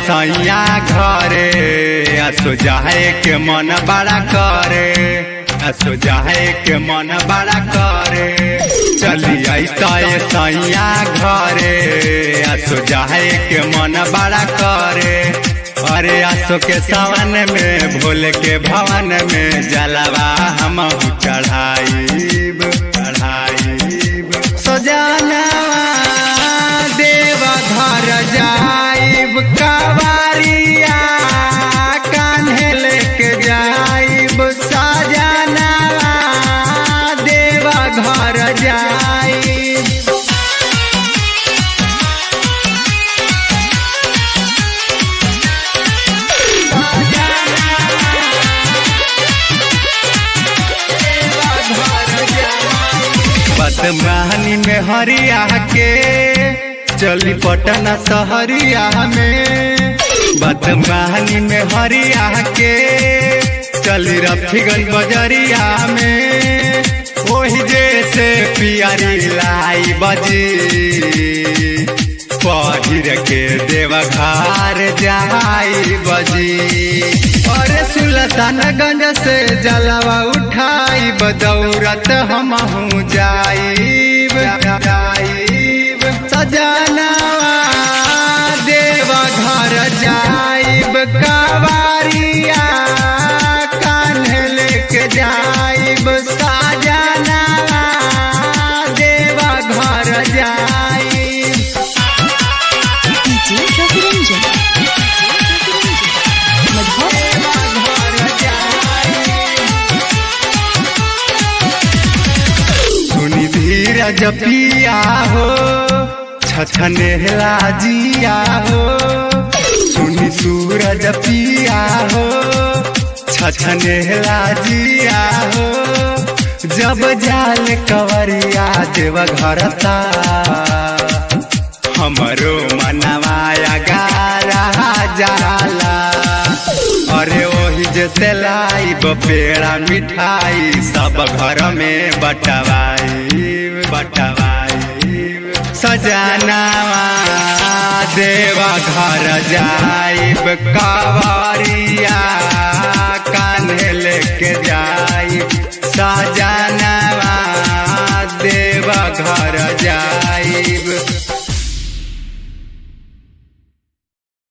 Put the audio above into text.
सैया घरे असो जाए के मन बड़ा करे, असो जाए के मन बड़ा करे। चली ऐसा सैया घरे असो जाए के मन बड़ा करे। अरे असो के सावन में भोले के भवन में जलवा हम चढ़ाईब चढ़ाईब। सजनवा देव घर जाइब कवरिया कान्हे लेके जाइब। सजनवा देव घर जाइब। बदमानी में हरिया के चली पटना सहरिया में। बदमानी में हरिया के चली रफीगंज बजरिया में। वही जैसे पियरी लाई बजी पहिर के देवघर जाई बजी। और सुल्तानगंज से जलवा उठाई बदौरत हम जाइब जाइब। सजनवा देव घर जाइब कवरिया कान्हे लेके जाइब। सजनवा देव घर जाइब। सुनी धीरज पिया हो छछनेला जिया हो। सुनी सूरज पिया हो छछनेला जिया हो। जब जाल कवरिया देव घरता हमरो मनवाया गारा जाला। अरे वही जैसे लाइब पेड़ा मिठाई सब घर में बटवाई बटवाई। सजनवा देव घर जाइब कवरिया कान्हे लेके जाइब। सजनवा देव घर जाइब।